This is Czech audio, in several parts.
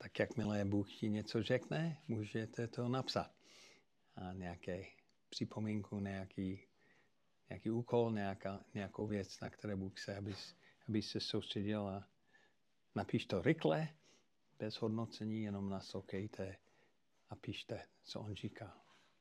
tak jakmile Bůh ti něco řekne, můžete to napsat. A nějaké připomínku, nějaký úkol, nějakou věc, na které Bůh chce, aby se soustředil a napiš to rychle, bez hodnocení, jenom naslouchejte a píšte, co on říká.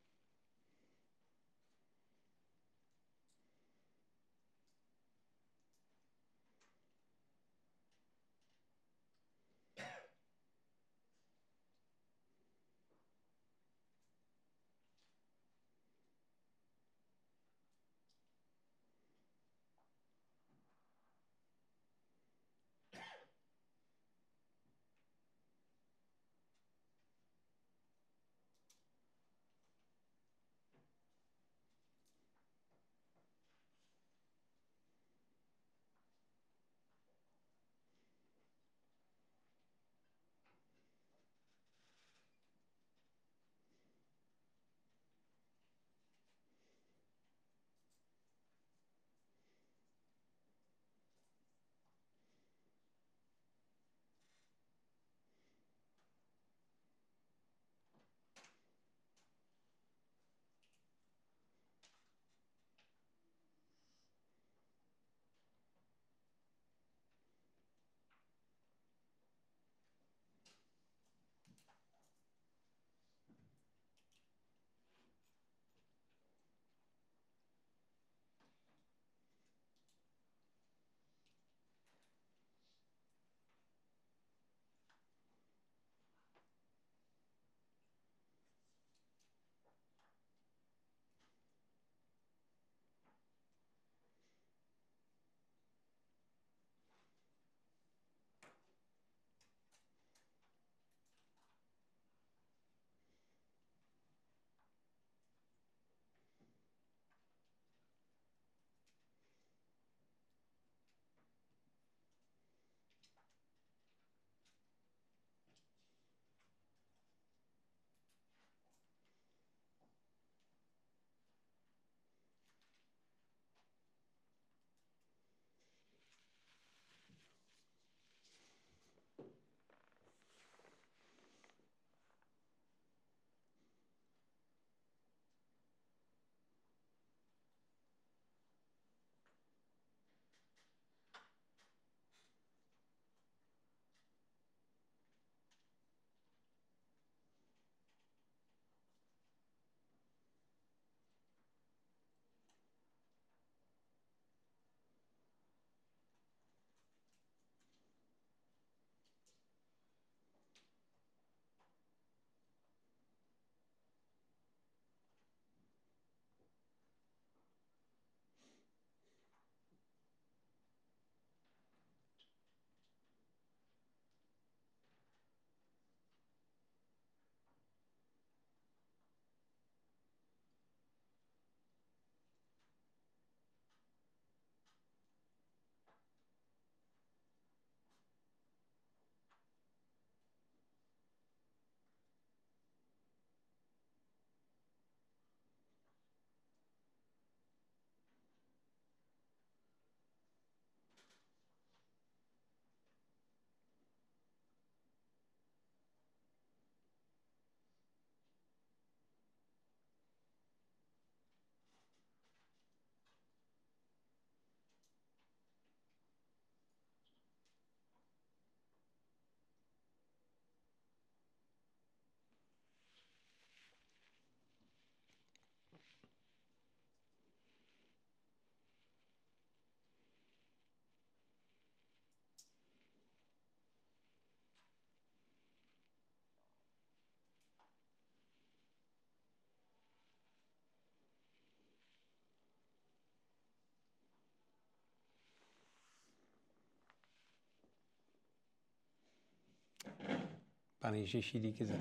Pane Ježíši,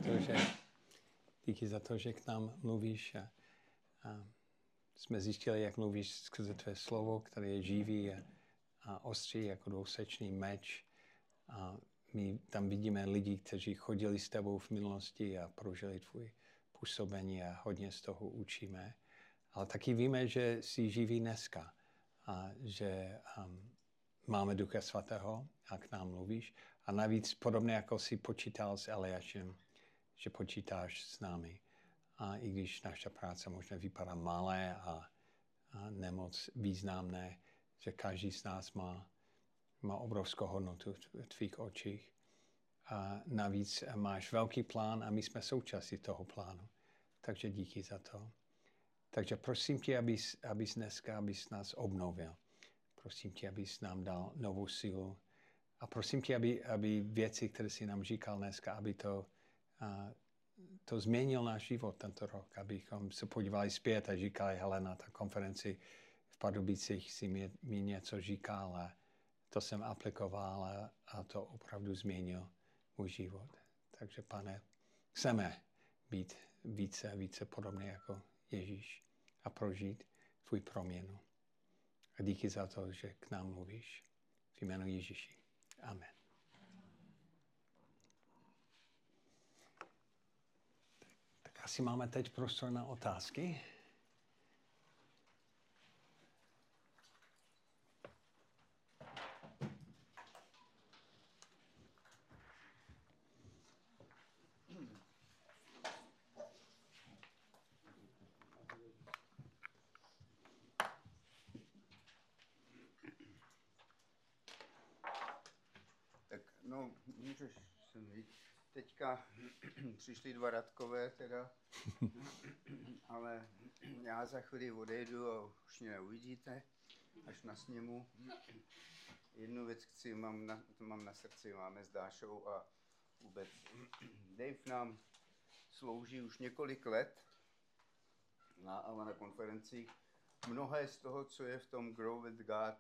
díky za to, že k nám mluvíš a jsme zjistili, jak mluvíš skrze tvé slovo, které je živý a ostrý jako dvousečný meč. A my tam vidíme lidi, kteří chodili s tebou v minulosti a prožili tvůj působení a hodně z toho učíme. Ale taky víme, že jsi živý dneska a že máme Ducha Svatého a k nám mluvíš A navíc podobně jako si počítal s Eliášem, že počítáš s námi. A i když naša práce možná vypadá malé a nemoc významné, že každý z nás má obrovskou hodnotu v tvých očích. A navíc máš velký plán a my jsme součástí toho plánu. Takže díky za to. Takže prosím tě, abys dneska nás obnovil. Prosím tě, abys nám dal novou sílu. A prosím tě, aby věci, které jsi nám říkal dneska, aby to změnil náš život tento rok. Abychom se podívali zpět a říkali, hele, na ta konferenci v Pardubicích si mi něco říkal a to jsem aplikoval a to opravdu změnil můj život. Takže, Pane, chceme být více podobně jako Ježíš a prožít tvůj proměnu. A díky za to, že k nám mluvíš. V jménu Ježíši. Amen. Tak asi máme teď prostor na otázky. Můžeš sem jít. Teďka přišli 2 Radkové teda, ale já za chvíli odejdu a už mě neuvidíte, až na sněmu. Jednu věc mám na srdci, máme s Dášou a vůbec. Dave nám slouží už několik let na konferencích. Mnohé z toho, co je v tom Grow with God,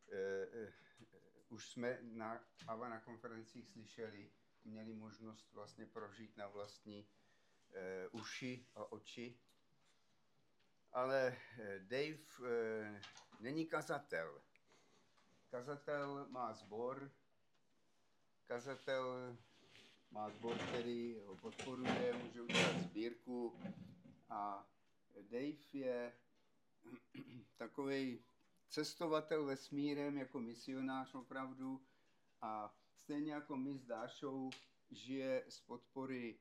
už jsme na Havana konferencích slyšeli, měli možnost vlastně prožít na vlastní uši a oči. Ale Dave není kazatel. Kazatel má sbor, který ho podporuje, může udělat sbírku a Dave je takovej cestovatel vesmírem jako misionář opravdu a stejně jako my s Dášou žije z podpory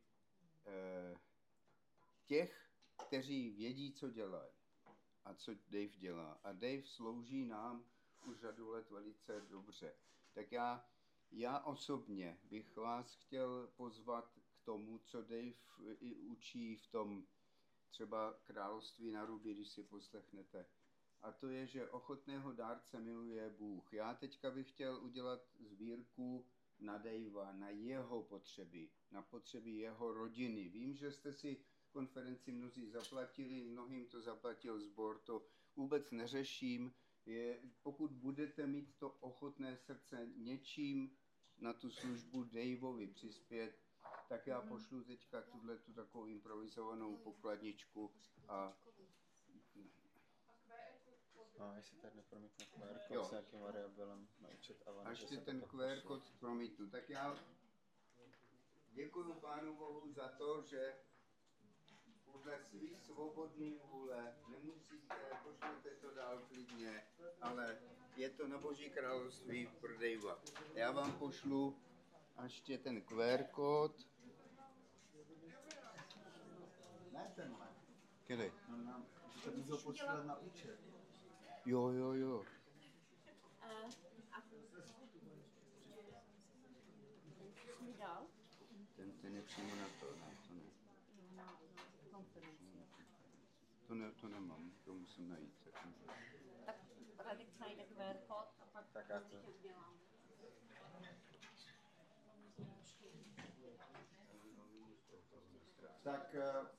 těch, kteří vědí, co dělají a co Dave dělá. A Dave slouží nám už řadu let velice dobře. Tak já osobně bych vás chtěl pozvat k tomu, co Dave i učí v tom třeba Království na ruby, když si poslechnete. A to je, že ochotného dárce miluje Bůh. Já teďka bych chtěl udělat sbírku na Davea, na jeho potřeby, na potřeby jeho rodiny. Vím, že jste si konferenci mnozí zaplatili, mnohým to zaplatil sbor, to vůbec neřeším. Pokud budete mít to ochotné srdce něčím na tu službu Daveovi přispět, tak já pošlu teďka tu takovou improvizovanou pokladničku a No, jestli tady nepromítnu QR kód s nějakým variabilem na účet Avana. Až ti ten QR kód promítnu. Tak já děkuji Pánu Bohu za to, že podle svých svobodných vůle nemusíte, pošlete to dál klidně, ale je to na Boží království pro Davea. Já vám pošlu až tě ten QR kód. Ne tenhle. Kdy? No, nám to můžu poslat na účet. Jo. Ten je přímo na to, ne, to ne. To nemám, to musím najít. Tak Radek najde QR kód a pak Tak já to udělám. Tak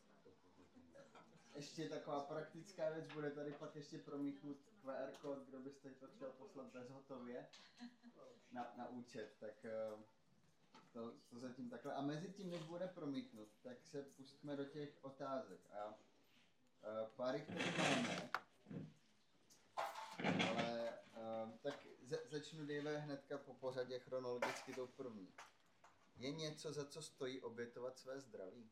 ještě taková praktická věc, bude tady pak ještě promítnut QR kód, kdo byste to chtěl poslat bezhotově na účet, tak to zatím takhle. A mezi tím, než bude promítnut, tak se pustíme do těch otázek. A pár jich tady máme, ale tak začnu Dave hnedka po pořadě chronologicky tou první. Je něco, za co stojí obětovat své zdraví?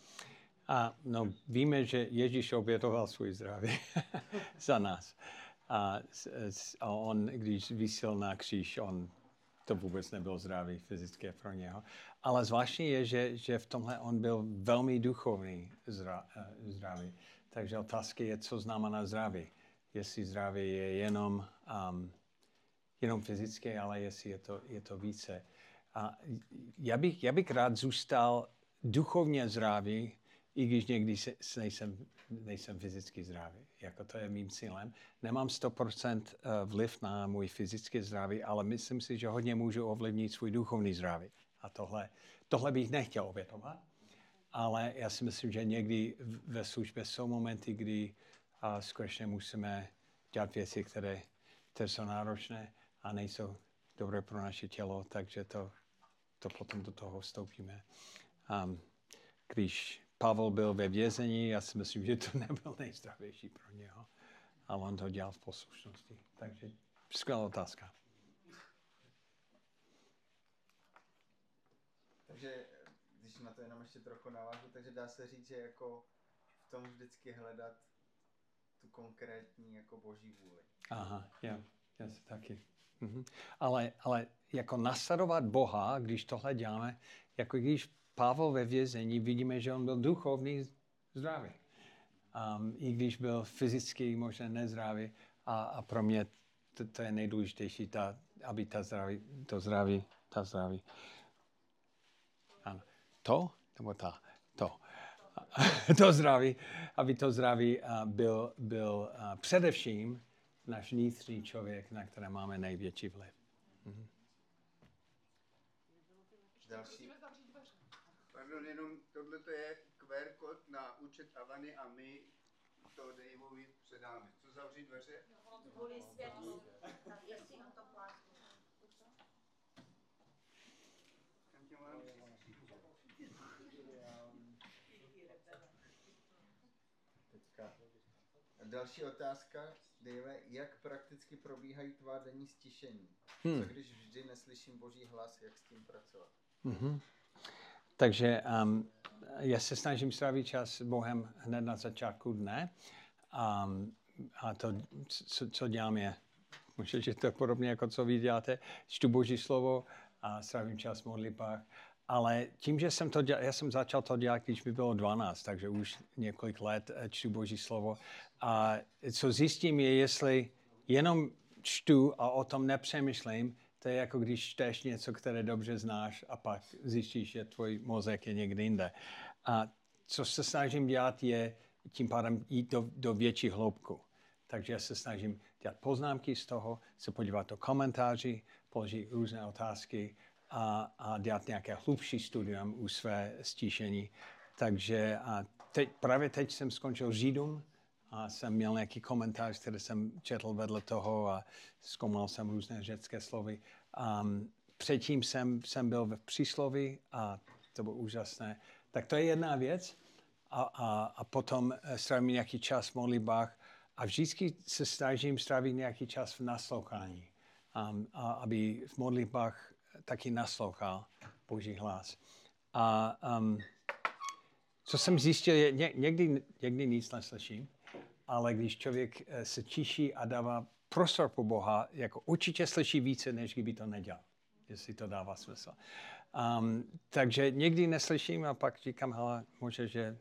A no, víme, že Ježíš obětoval svůj zdraví za nás. A on, když visel na kříž, to vůbec nebylo zdravý fyzicky pro něho. Ale zvláštní je, že v tomhle on byl velmi duchovní zdravý. Takže otázka je, co znamená zdraví. Jestli zdraví je jenom fyzické, ale jestli je to více. A já bych rád zůstal duchovně zdravý, i když někdy nejsem fyzicky zdravý. Jako to je mým cílem. Nemám 100% vliv na můj fyzický zdraví, ale myslím si, že hodně můžu ovlivnit svůj duchovní zdraví. A tohle bych nechtěl obětovat. Ale já si myslím, že někdy ve službě jsou momenty, kdy skutečně musíme dělat věci, které jsou náročné a nejsou dobré pro naše tělo, takže to potom do toho vstoupíme. Když Pavel byl ve vězení, já si myslím, že to nebyl nejzdravější pro něho, ale on to dělal v poslušnosti. Takže skvělá otázka. Takže když na to jenom ještě trochu navážu, takže dá se říct, že jako v tom vždycky hledat tu konkrétní jako boží vůli. Aha, já si taky. Ale jako nasledovat Boha, když tohle děláme, jako když Pavel ve vězení, vidíme, že on byl duchovní zdravý. I když byl fyzicky možná nezdravý. A pro mě to je nejdůležitější, aby ta zdraví. Ano. To zdraví, aby to zdraví byl především náš vnitřní člověk, na které máme největší vliv. Další. Pardon, jenom tohle je QR kód na účet Avany a my to Daveovi předáme. Co zavřít dveře? Kvůli světlu, jestli on to plásne. Další otázka, Dave, jak prakticky probíhají tvá denní stišení? Co když vždy neslyším boží hlas, jak s tím pracovat? Takže já se snažím strávit čas s Bohem hned na začátku dne. A to, co dělám, je, možná, že to je podobně, jako co vy děláte, čtu Boží slovo a strávím čas v modlitbách. Ale tím, že já jsem začal to dělat, když mi bylo 12, takže už několik let čtu Boží slovo. A co zjistím je, jestli jenom čtu a o tom nepřemýšlím, to je jako když čteš něco, které dobře znáš a pak zjistíš, že tvůj mozek je někde jinde. A co se snažím dělat, je tím pádem jít do větší hloubku. Takže já se snažím dělat poznámky z toho, se podívat do komentáři, položit různé otázky a dělat nějaké hlubší studium u své stišení. Takže právě teď jsem skončil Židům a jsem měl nějaký komentář, který jsem četl vedle toho a zkoumal jsem různé řecké slovy. Předtím jsem byl v přísloví a to bylo úžasné. Tak to je jedna věc. A potom strávím nějaký čas v modlitbách a vždycky se snažím strávit nějaký čas v naslouchání. Aby v modlitbách taky naslouchal Boží hlas. A co jsem zjistil, je, někdy nic neslyším, ale když člověk se tiší a dává prostor pro Boha, jako určitě slyší více, než kdyby to nedělal, jestli to dává smysl. Takže někdy neslyším a pak říkám, hele, možná, že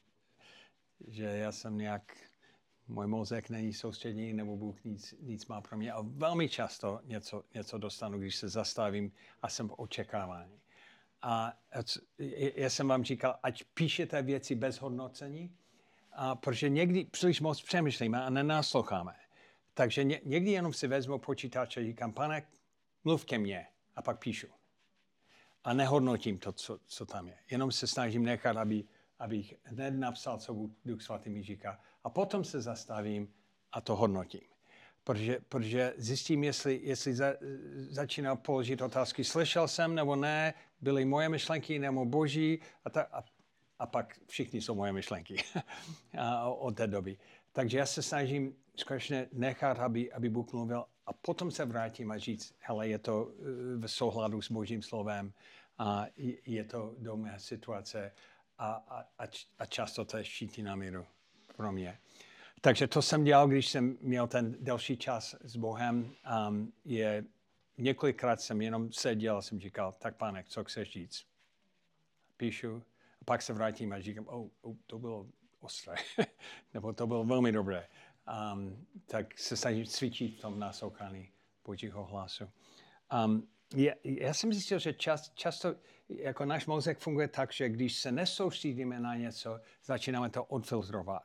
já jsem nějak, můj mozek není soustředěný, nebo Bůh nic má pro mě. A velmi často něco dostanu, když se zastavím a jsem v očekávání. A já jsem vám říkal, ať píšete věci bez hodnocení, protože někdy příliš moc přemýšlíme a nenasloucháme. Takže někdy jenom si vezmu počítač a říkám, Pane, mluv ke mně a pak píšu. A nehodnotím to, co tam je. Jenom se snažím nechat, abych hned napsal, co Duch Svatý mi říká. A potom se zastavím a to hodnotím. Protože zjistím, jestli začínám položit otázky, slyšel jsem nebo ne, byly moje myšlenky nebo Boží a pak všichni jsou moje myšlenky od té doby. Takže já se snažím skutečně nechat, aby Bůh mluvil a potom se vrátím a říct, hele, je to v souhladu s Božím slovem a je to do mé situace a často to je štítí na míru pro mě. Takže to jsem dělal, když jsem měl ten delší čas s Bohem. Několikrát jsem jenom seděl a jsem říkal, tak Pane, co chceš říct? Píšu, a pak se vrátím a říkám, to bylo ostré, nebo to bylo velmi dobré. Tak se snažím cvičit v tom naslouchání Božího hlasu. Já jsem zjistil, že často jako náš mozek funguje tak, že když se nesoustředíme na něco, začínáme to odfiltrovat.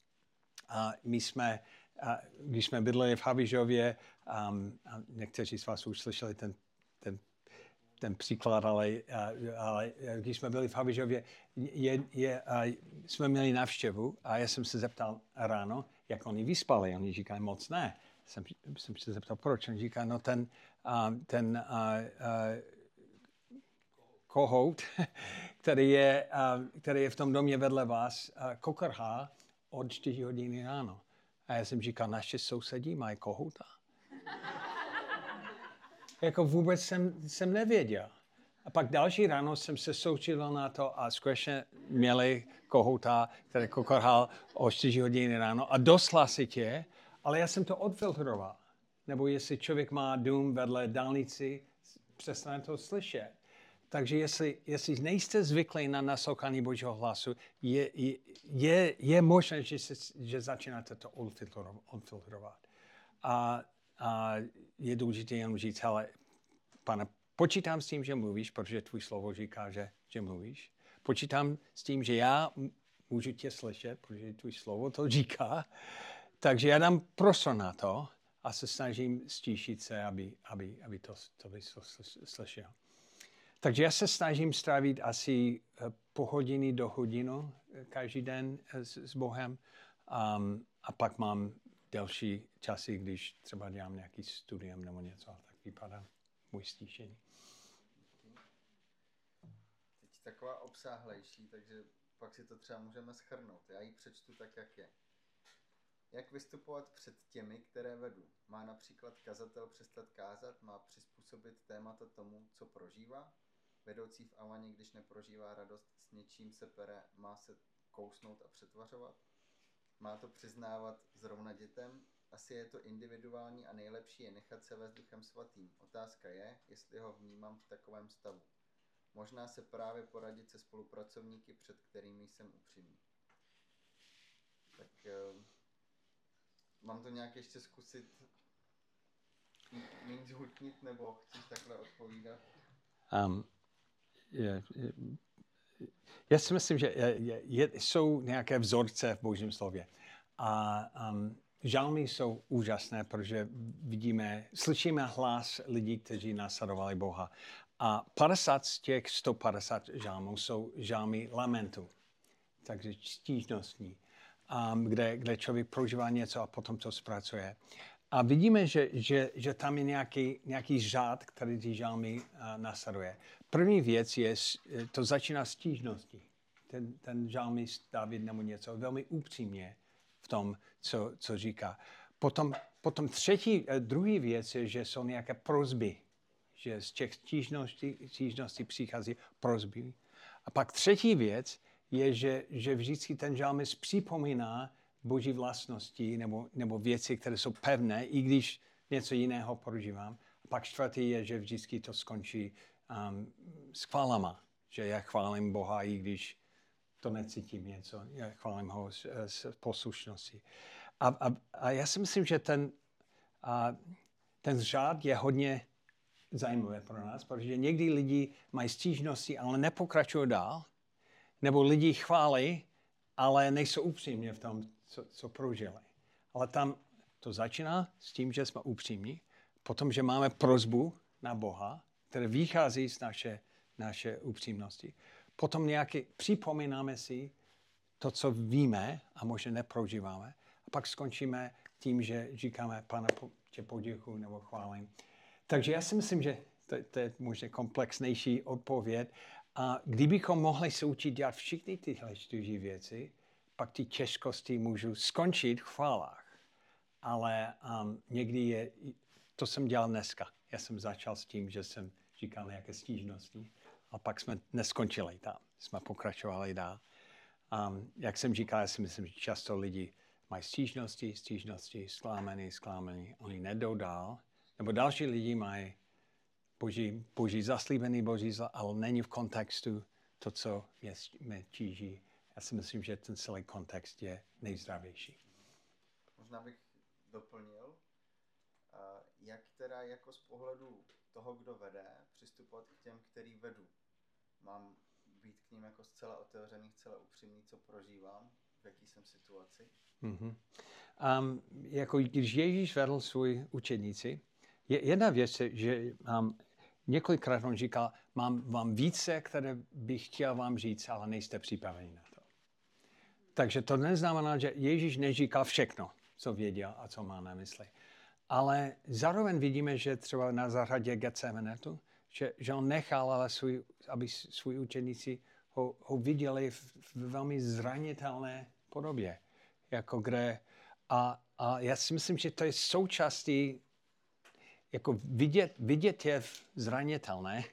Když jsme bydleli v Havířově, někteří z vás už slyšeli ten příklad, ale když jsme byli v Havířově, jsme měli návštěvu a já jsem se zeptal ráno, jak oni vyspali. Oni říkají, moc ne. Jsem se zeptal, proč. On říká, no ten kohout, který je v tom domě vedle vás, kokrhá od 4 hodiny ráno. A já jsem říkal, naši sousedí mají kohouta. Jako vůbec jsem nevěděl. A pak další ráno jsem se soustředil na to a skutečně měli kohouta, který kokrhal o 4 hodiny ráno a dost hlasitě, ale já jsem to odfiltroval. Nebo jestli člověk má dům vedle dálnici, přestane to slyšet. Takže jestli nejste zvyklí na naslouchání Božího hlasu, je možné, že začínáte to odfiltrovat. A je důležité jenom říct, hele, Pane, počítám s tím, že mluvíš, protože tvůj slovo říká, že mluvíš. Počítám s tím, že já můžu tě slyšet, protože tvůj slovo to říká. Takže já dám prostor na to a se snažím stíšit se, aby to slyšel. Takže já se snažím strávit asi půl hodiny do hodinu každý den s Bohem a pak mám delší časy, když třeba dělám nějaký studium nebo něco, tak vypadá můj stíšení. Teď taková obsáhlejší, takže pak si to třeba můžeme shrnout. Já ji přečtu tak, jak je. Jak vystupovat před těmi, které vedu? Má například kazatel přestat kázat? Má přizpůsobit témata tomu, co prožívá? Vedoucí v Avaně, když neprožívá radost, s něčím se pere, má se kousnout a přetvařovat? Má to přiznávat zrovna dětem? Asi je to individuální a nejlepší je nechat se vést Duchem Svatým. Otázka je, jestli ho vnímám v takovém stavu. Možná se právě poradit se spolupracovníky, před kterými jsem upřímný. Tak mám to nějak ještě zkusit méně zhutnit, nebo chceš takhle odpovídat? Já si myslím, že jsou nějaké vzorce v Božím slově. A žalmy jsou úžasné, protože slyšíme hlas lidí, kteří následovali Boha. A 50 z těch 150 žalmů jsou žalmy lamentu, takže stížnostní, kde člověk prožívá něco a potom to zpracuje. A vidíme, že tam je nějaký řád, který ty žalmy následuje. První věc je, to začíná stížností. Ten žalmist David nebo něco velmi upřímně v tom, co říká. Potom druhý věc je, že jsou nějaké prosby, že z těch stížností přichází prosby. A pak třetí věc je, že vždycky ten žalmist připomíná Boží vlastnosti nebo věci, které jsou pevné, i když něco jiného prožívám. A pak čtvrtý je, že vždycky to skončí s chválama, že já chválím Boha, i když to necítím něco, já chválím ho s poslušností. A já si myslím, že ten řád je hodně zajímavé pro nás, protože někdy lidi mají stížnosti, ale nepokračují dál, nebo lidi chválí, ale nejsou upřímní v tom, co prožili. Ale tam to začíná s tím, že jsme upřímní, potom, že máme prosbu na Boha, které vychází z naše upřímnosti. Potom připomínáme si to, co víme a možná neprožíváme. A pak skončíme tím, že říkáme, Pane, tě poděkuju nebo chválím. Takže já si myslím, že to je možná komplexnější odpověď. A kdybychom mohli se učit dělat všechny tyhle 4 věci, pak ty těžkosti můžou skončit v chválách. Ale někdy to jsem dělal dneska. Já jsem začal s tím, že jsem říkal nějaké stížnosti, a pak jsme neskončili tam. Jsme pokračovali dál. Jak jsem říkal, já si myslím, že často lidi mají stížnosti, zklamení, oni nejdou dál, nebo další lidi mají boží zaslíbený, ale není v kontextu to, co mě tíží. Já si myslím, že ten celý kontext je nejzdravější. Možná bych doplnil, jak teda jako z pohledu toho, kdo vede, přistupovat k těm, který vedu. Mám být k ním jako zcela otevřený, zcela upřímný, co prožívám, v jaký jsem situaci. Mm-hmm. Jako když Ježíš vedl svůj učedníci, jedna věc, že několikrát on říkal, mám vám více, které bych chtěl vám říct, ale nejste připraveni na to. Takže to neznamená, že Ježíš neříkal všechno, co věděl a co má na mysli. Ale zároveň vidíme, že třeba na zahradě Getsemanetu, že on nechal, ale aby svůj učeníci ho viděli v velmi zranitelné podobě. Jako kde, a já si myslím, že to je součástí, jako vidět je zranitelné,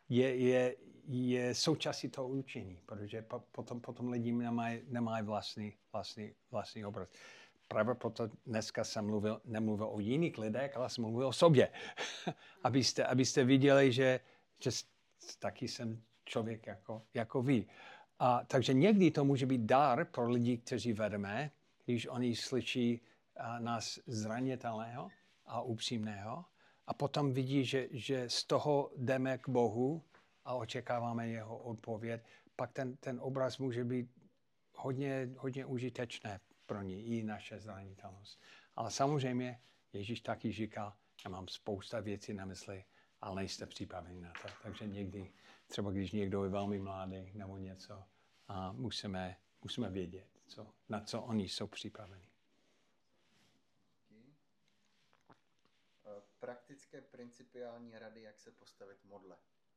je součástí toho učení, protože potom lidi nemají vlastní obraz. Právě proto dneska jsem nemluvil o jiných lidech, ale jsem mluvil o sobě. abyste viděli, že taky jsem člověk jako vy. Takže někdy to může být dar pro lidi, kteří vedeme, když oni slyší nás zranitelného a upřímného a potom vidí, že z toho jdeme k Bohu a očekáváme jeho odpověď, pak ten obraz může být hodně užitečné pro ně, i naše zranitelnost. Ale samozřejmě Ježíš taky říkal, já mám spousta věcí na mysli, ale nejste připraveni na to. Takže někdy, třeba když někdo je velmi mladý nebo něco, a musíme vědět, na co oni jsou připraveni. Praktické principiální rady, jak se postavit modle.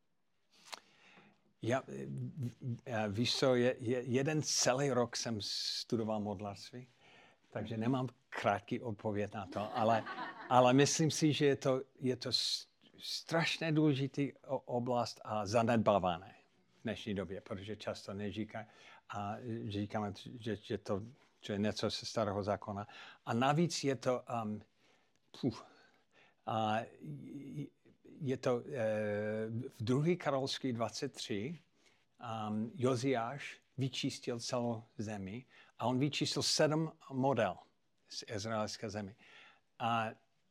Víš co, jeden celý rok jsem studoval modlarství, takže nemám krátký odpověď na to, ale myslím si, že je to strašně důležitý oblast a zanedbávané v dnešní době, protože často říkáme, že to je něco ze starého zákona. A navíc je to v 2. Království 23 Joziáš vyčistil celou zemi a on vyčistil 7 model z izraelské zemi. A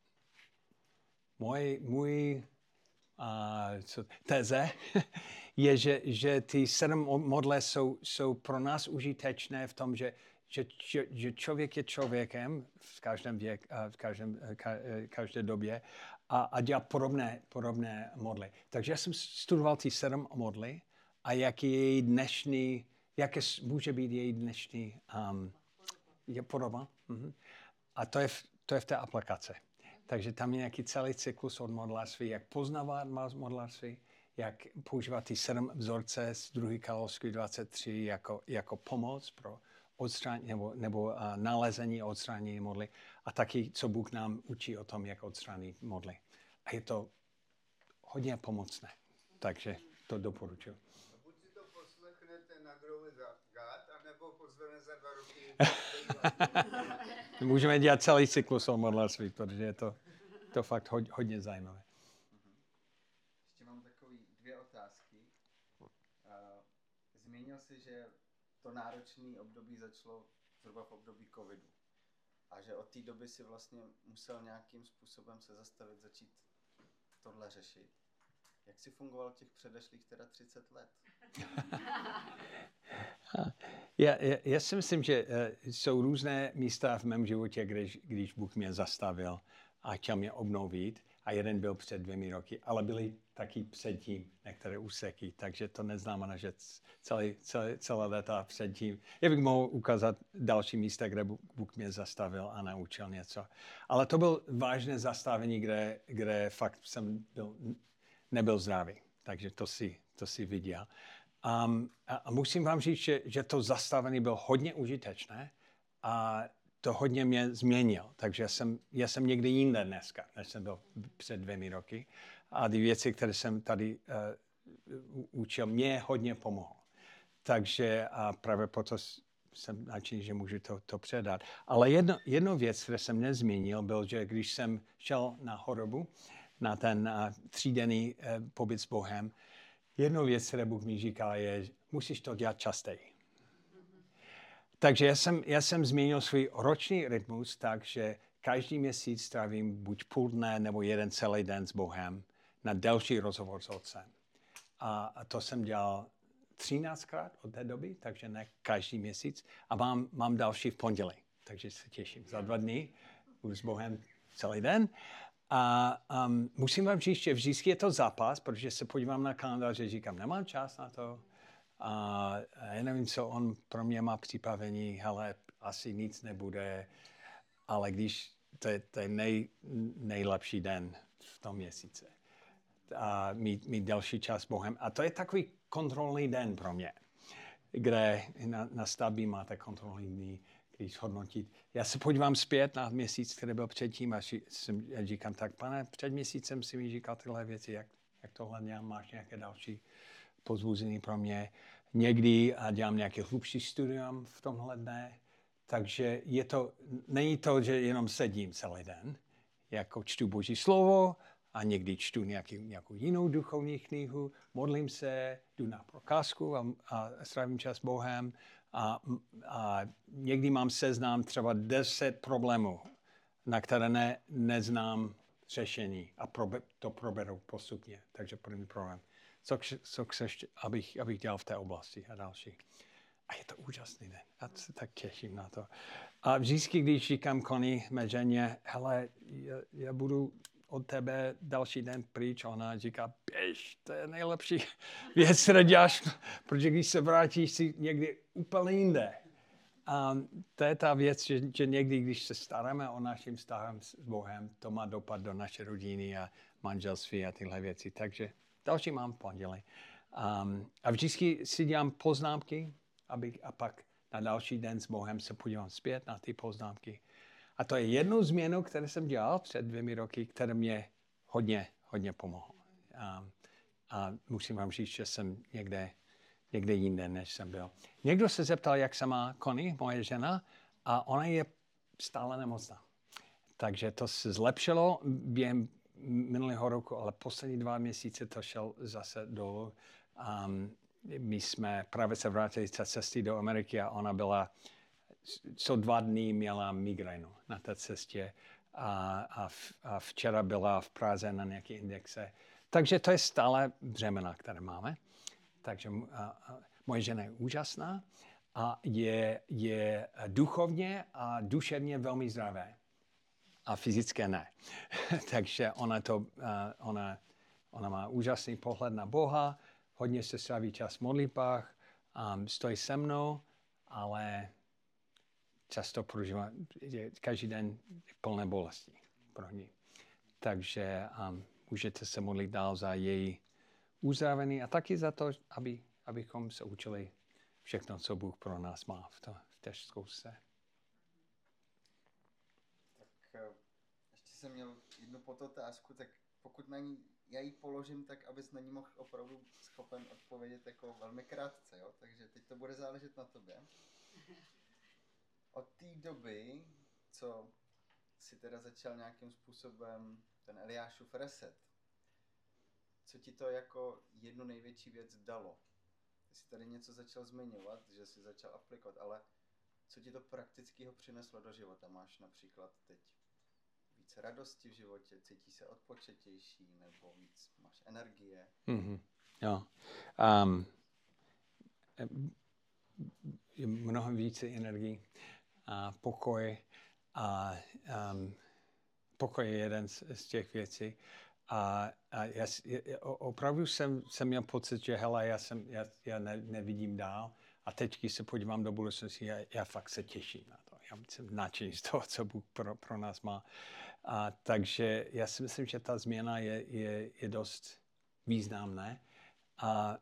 můj teze je, že ty 7 modle jsou pro nás užitečné v tom, že člověk je člověkem v každém věku, v každé době a dělá podobné modly. Takže já jsem studoval ty 7 modly a jaké může být její dnešní podoba. A to je v té aplikaci. Takže tam je nějaký celý cyklus od modlarství, jak poznávat modlarství, jak používat ty 7 vzorce z 2. Království 23 jako pomoc pro odstranění nebo nalezení a odstranění modly a taky, co Bůh nám učí o tom, jak odstranit modly. A je to hodně pomocné, takže to doporučuji. Buď si to poslechnete na Groove God, anebo pozveme za 2 roky. Můžeme dělat celý cyklus o modlarství, protože je to fakt hodně zajímavé. Ještě mám takové 2 otázky. Zmínil jsi, že to náročné období začalo zhruba v období covidu. A že od té doby si vlastně musel nějakým způsobem se zastavit, začít tohle řešit. Jak jsi fungoval těch předešlých teda 30 let? Já si myslím, že jsou různé místa v mém životě, když Bůh mě zastavil a chtěl mě obnovit. A jeden byl před 2 roky, ale byly taky předtím některé úseky, takže to neznamená, že celé léta předtím. Já bych mohl ukázat další místa, kde Bůh mě zastavil a naučil něco. Ale to byl vážné zastavení, kde fakt jsem nebyl zdravý, takže to si viděl. A musím vám říct, že to zastavení bylo hodně užitečné a to hodně mě změnil. Takže já jsem někde jinde dneska, než jsem byl před 2 roky. A ty věci, které jsem tady učil, mě hodně pomohlo. Takže a právě proto jsem nadšený, že můžu to předat. Ale jednu věc, kterou jsem nezmínil, byl, že když jsem šel na chorobu, na ten 3denní pobyt s Bohem, jednu věc, kterou Bůh mi říkal, je, musíš to dělat častěji. Takže já jsem změnil svůj roční rytmus tak, že každý měsíc strávím buď půl dne nebo jeden celý den s Bohem na delší rozhovor s Otcem. A to jsem dělal 13krát od té doby, takže ne každý měsíc. A mám další v pondělí, takže se těším. Za 2 dny budu s Bohem celý den. A musím vám říct, že vždycky je to zápas, protože se podívám na kalendář, že říkám, nemám čas na to. A já nevím, co on pro mě má připravení, hele, asi nic nebude, ale když to je nejlepší den v tom měsíci. A mít další čas s Bohem. A to je takový kontrolní den pro mě, kde na stavbě máte kontrolní dny, když hodnotit. Já se podívám zpět na měsíc, který byl předtím a říkám, tak pane, před měsícem si mi říkal tyhle věci, jak tohle dělám, máš nějaké další pozbuzení pro mě. Někdy dělám nějaké hlubší studium v tomhle dne, takže není to, že jenom sedím celý den, jako čtu Boží slovo a někdy čtu nějakou jinou duchovní knihu, modlím se, jdu na procházku a strávím čas s Bohem a někdy mám seznam třeba 10 problémů, na které neznám řešení a to proberu postupně, takže první problém. Co chceš, abych dělal v té oblasti a další. A je to úžasný den. Já se tak těším na to. A vždycky, když říkám Connie, mé ženě, hele, já budu od tebe další den pryč, ona říká, běž, to je nejlepší věc, kterou děláš, protože když se vrátíš si někdy úplně jinde. A to je ta věc, že někdy, když se staráme o naším vztahem s Bohem, to má dopad do naší rodiny a manželství a tyhle věci. Takže další mám v pondělí. A vždycky si dělám poznámky, a pak na další den s Bohem se podívám zpět na ty poznámky. A to je jednou změnou, kterou jsem dělal před 2 roky, která mě hodně pomohla. A musím vám říct, že jsem někde jinde, než jsem byl. Někdo se zeptal, jak se má Connie, moje žena, a ona je stále nemocná. Takže to se zlepšilo během minulého roku, ale poslední 2 měsíce to šel zase dolů. My jsme právě se vrátili z cesty do Ameriky a ona byla, co 2 dny měla migrénu na té cestě a včera byla v Praze na nějaké indexe. Takže to je stále břemena, které máme. Takže moje žena je úžasná a je duchovně a duševně velmi zdravé. A fyzicky ne. Takže ona má úžasný pohled na Boha, hodně se stráví čas v modlitbách, stojí se mnou, ale často prožívá každý den plné bolesti pro ní. Takže můžete se modlit dál za její uzdravení a taky za to, abychom se učili všechno, co Bůh pro nás má v té zkoušce. Ještě jsem měl jednu podotázku, tak pokud na ní já ji položím tak, abys na ní mohl opravdu schopen odpovědět jako velmi krátce, jo? Takže teď to bude záležet na tobě. Od té doby, co si teda začal nějakým způsobem ten Eliášův reset, co ti to jako jednu největší věc dalo? Ty jsi tady něco začal zmiňovat, že jsi začal aplikovat, ale co ti to praktického přineslo do života? Máš například teď více radosti v životě, cítíš se odpočetější, nebo víc máš energie? Mm-hmm. Jo. Mnohem více energií a pokoj. Pokoj je jeden z těch věcí. A opravdu jsem měl pocit, že hele, já nevidím dál. A teď, když se podívám do budoucnosti, já fakt se těším na to. Já jsem nadšený z toho, co Bůh pro nás má. Takže já si myslím, že ta změna je dost významná. A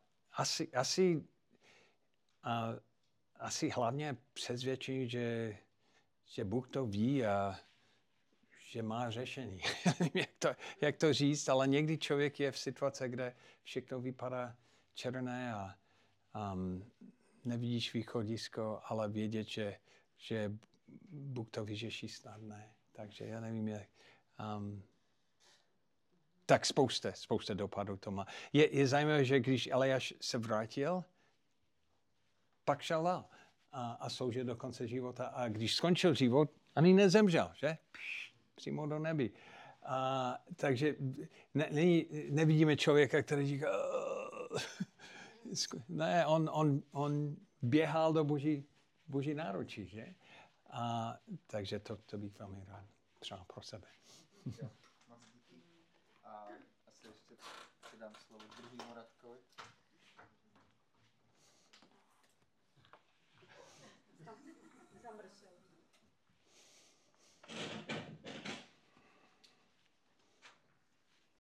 asi hlavně přesvědčení, že Bůh to ví a že má řešení. jak to říct, ale někdy člověk je v situaci, kde všechno vypadá černé a nevidíš východisko, ale vědět, že Bůh to vyřeší snadné. Takže já nevím, jak... tak spousta dopadů to má. Je zajímavé, že když Eliáš se vrátil, pak šel dál a sloužil do konce života. A když skončil život, ani nezemřel, že? Přímo do nebi. Takže nevidíme člověka, který říká... Ne, on běhal do boží náručí, že? Takže to bych velmi rád. Třeba pro sebe. Jo, moc díky. A asi ještě předám slovo druhému Radkovi. Zamršel.